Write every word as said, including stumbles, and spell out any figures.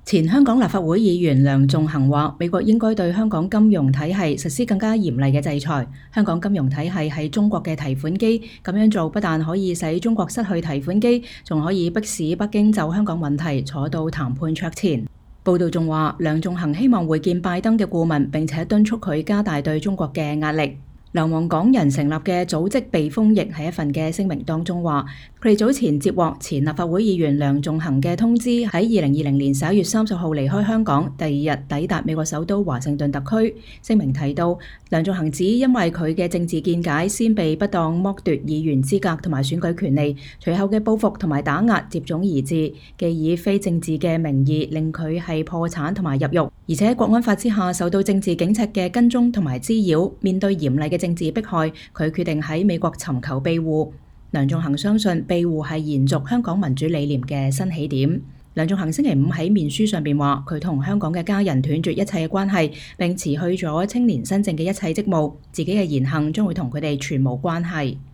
前香港立法會議員梁頌恆話：美國應該對香港金融體系實施更加嚴厲嘅制裁。香港金融體系係中國嘅提款機，咁樣做不但可以使中國失去提款機，仲可以迫使北京就香港問題坐到談判桌前。報道仲話，梁頌恆希望會見拜登嘅顧問，並且敦促佢加大對中國嘅壓力。流亡港人成立嘅組織避風翼喺一份嘅聲明當中話，佢哋早前接獲前立法會議員梁頌恆嘅通知，喺二零二零年十一月三十號離開香港，第二日抵達美國首都華盛頓特區。聲明提到，梁頌恆指因為佢嘅政治見解，先被不當剝奪議員資格同埋選舉權利，隨後嘅報復同埋打壓接踵而至，既以非政治嘅名義令佢係破產同埋入獄，而且國安法之下受到政治警察嘅跟蹤同埋滋擾，面對嚴厲嘅政治迫害，佢決定喺美國尋求庇護。梁頌恆相信庇護係延續香港民主理念嘅新起點。梁頌恆星期五喺面書上邊話，佢同香港嘅家人斷絕一切嘅關係，並辭去咗青年新政嘅一切職務，自己嘅言行將會同佢哋全無關係。